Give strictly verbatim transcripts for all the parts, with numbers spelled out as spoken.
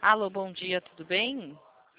Alô, bom dia, tudo bem?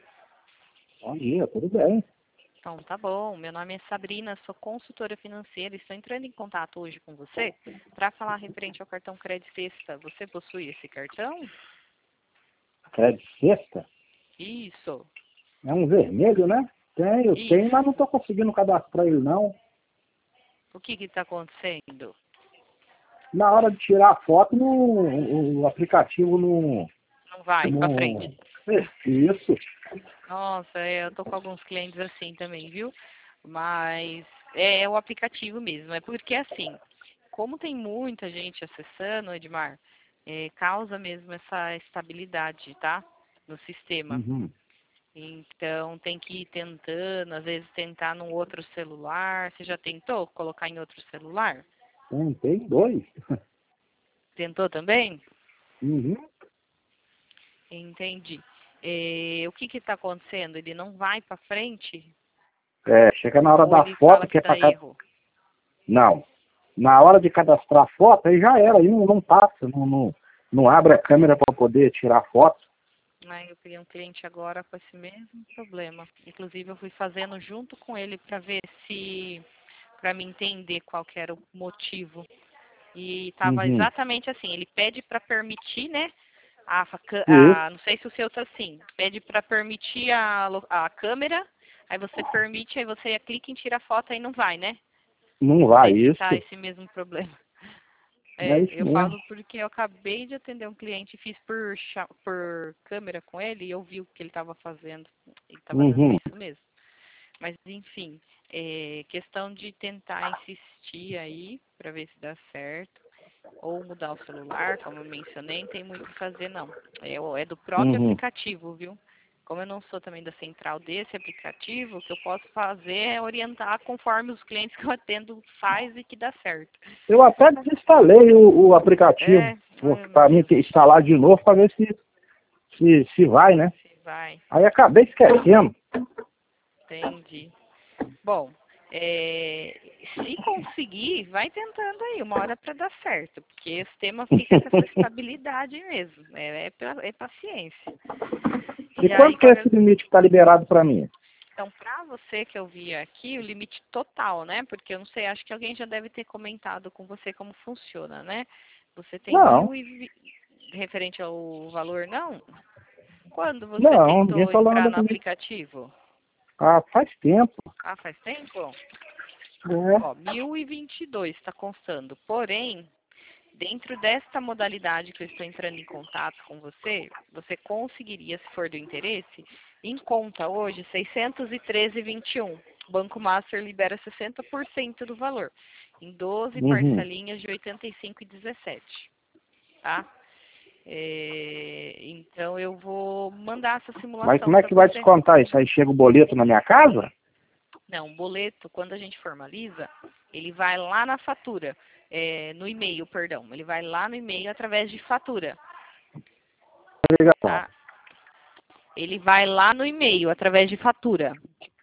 Bom dia, tudo bem? Então, tá bom. Meu nome é Sabrina, sou consultora financeira e estou entrando em contato hoje com você para falar referente ao cartão Crédito Sexta. Você possui esse cartão? Crédito Sexta? Isso, É um vermelho, né? Tem, eu tenho, mas não isso. estou conseguindo cadastrar ele, não. O que que está acontecendo? Na hora de tirar a foto, no, o, o aplicativo não... Não vai para não... frente. Isso. Nossa, é, eu tô com alguns clientes assim também, viu? Mas é, é o aplicativo mesmo. É porque assim, como tem muita gente acessando, Edmar, é, causa mesmo essa estabilidade, tá? No sistema. Uhum. Então tem que ir tentando, às vezes tentar num outro celular. Você já tentou colocar em outro celular? Tem, tem dois. Tentou também? Uhum. Entendi. É, o que que está acontecendo? Ele não vai para frente? É, chega na hora Ou da ele fala foto, que que é dá para... erro? Não. Na hora de cadastrar a foto, aí já era, aí não, não passa, não, não, não abre a câmera para poder tirar foto. Ah, eu peguei um cliente agora com esse mesmo problema. Inclusive, eu fui fazendo junto com ele para ver se, para me entender qual que era o motivo. E estava Uhum. exatamente assim. Ele pede para permitir, né? A, fa- Isso. a, não sei se o seu tá assim. Pede para permitir a, lo- a câmera. Aí você permite, aí você clica em tirar foto, aí não vai, né? Não Não vai, sei se tá isso. esse mesmo problema. É É, isso eu mesmo. falo porque eu acabei de atender um cliente, fiz por, cha- por câmera com ele e eu vi o que ele estava fazendo. Ele estava dando Uhum. isso mesmo. Mas, enfim, é questão de tentar insistir aí para ver se dá certo. Ou mudar o celular, como eu mencionei, não tem muito o que fazer, não. É, o- é do próprio Uhum. aplicativo, viu? Como eu não sou também da central desse aplicativo, o que eu posso fazer é orientar conforme os clientes que eu atendo faz e que dá certo. Eu até desinstalei o, o aplicativo É, ai meu para mim Deus, ter- instalar de novo para ver se, se, se vai, né? se vai, Aí acabei esquecendo. entendi. Bom, é, se conseguir, vai tentando aí, uma hora para dar certo, porque o sistema fica com essa estabilidade mesmo, é, é, pa- é paciência. E E aí, quanto que é qualquer... esse limite que está liberado para mim? Então, para você que eu vi aqui, o limite total, né? Porque eu não sei, acho que alguém já deve ter comentado com você como funciona, né? Você tem Não, mil e vi- referente ao valor, não? Quando você não, ninguém tentou falou entrar nada no comigo. aplicativo? Ah, faz tempo. Ah, faz tempo? É. Ó, mil e vinte e dois está constando. Porém, dentro desta modalidade que eu estou entrando em contato com você, você conseguiria, se for do interesse, em conta hoje seiscentos e treze e vinte e um. O Banco Master libera sessenta por cento do valor, em doze Uhum. parcelinhas de oitenta e cinco e dezessete, tá? É, então eu vou mandar essa Mas simulação como é para que vai você. descontar isso? Aí chega o boleto na minha casa? Não, o boleto, quando a gente formaliza, ele vai lá na fatura, é, no e-mail, perdão. Ele vai lá no e-mail através de fatura, Obrigação. tá? Ele vai lá no e-mail através de fatura.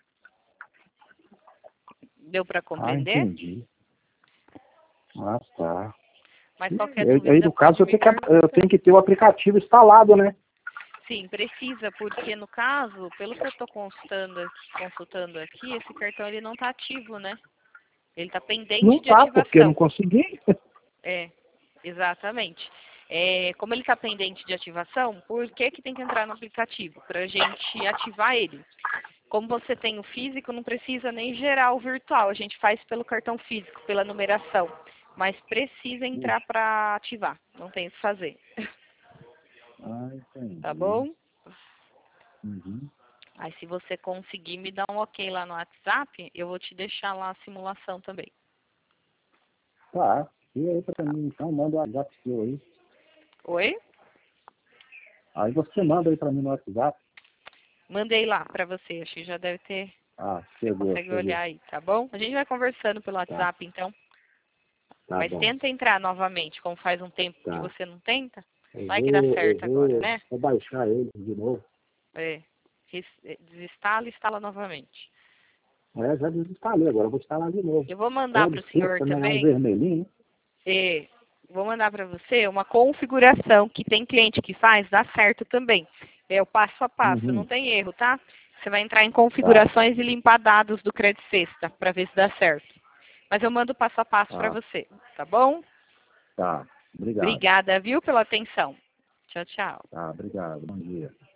Deu para Ah, compreender? entendi. Ah, tá. Mas qualquer E aí, dúvida no caso, pode eu me tenho que, eu perguntar. tenho que ter o aplicativo instalado, né? Sim, precisa, porque no caso, pelo que eu estou consultando, aqui- consultando aqui, esse cartão ele não está ativo, né? Ele está pendente Não de tá, porque eu não ativação. consegui. É, exatamente. É, como ele está pendente de ativação, por que, que tem que entrar no aplicativo? Para a gente ativar ele. Como você tem o físico, não precisa nem gerar o virtual. A gente faz pelo cartão físico, pela numeração. Mas precisa entrar para ativar. Não tem o que fazer. Ah, Tá entendi. bom? Uhum. Aí se você conseguir me dar um ok lá no WhatsApp, eu vou te deixar lá a simulação também. Tá. E aí pra Tá. mim, então, manda o WhatsApp seu aí. Oi? Aí você manda aí pra mim no WhatsApp. Mandei lá para você. Acho que já deve ter. Ah, Você chegou, consegue chegou. olhar aí, tá bom? A gente vai conversando pelo Tá, WhatsApp, então. tá Mas bom. tenta entrar novamente, como faz um tempo que Tá. você não tenta. Eu Vai que dá vou, eu certo agora, vou, né? vou baixar ele de novo. É. Res- é, Desinstala e instala novamente. É, já desinstalei, agora eu vou instalar de novo. Eu vou mandar para Crédito o senhor sexta, né? É um também. vermelhinho. É, vou mandar para você uma configuração que tem cliente que faz, dá certo também. É o passo a passo, Uhum. não tem erro, tá? Você vai entrar em configurações e limpar dados do Credit Sexta para ver se dá certo. Mas eu mando passo a passo para Tá, você, tá bom? tá. Obrigado. Obrigada, viu, pela atenção. Tchau, tchau. Tá, obrigado. Bom dia.